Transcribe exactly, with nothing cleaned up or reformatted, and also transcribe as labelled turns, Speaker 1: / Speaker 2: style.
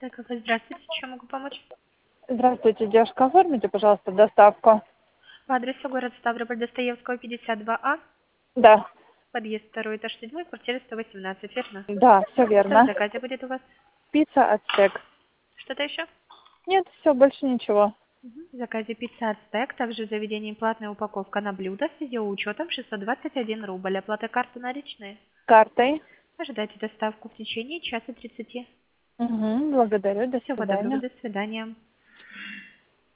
Speaker 1: Так, алло, здравствуйте, чем могу помочь?
Speaker 2: Здравствуйте, девушка, оформите, пожалуйста, доставку.
Speaker 1: По адресу город Ставрополь, Достоевского, пятьдесят два А,
Speaker 2: Да,
Speaker 1: подъезд второй, этаж седьмой, квартира сто восемнадцать, верно?
Speaker 2: да, все
Speaker 1: Что в
Speaker 2: верно.
Speaker 1: заказе будет у вас?
Speaker 2: Пицца ацтек.
Speaker 1: Что-то еще?
Speaker 2: Нет, все, больше ничего.
Speaker 1: Мгм. В заказе пицца Ацтек, также в заведении платная упаковка на блюдо с видеоучетом шестьсот двадцать один рубль. Оплата карты наличные.
Speaker 2: Картой.
Speaker 1: Ожидайте доставку в течение часа тридцати.
Speaker 2: Угу, благодарю, до
Speaker 1: Всего доброго,
Speaker 2: свидания.
Speaker 1: до свидания.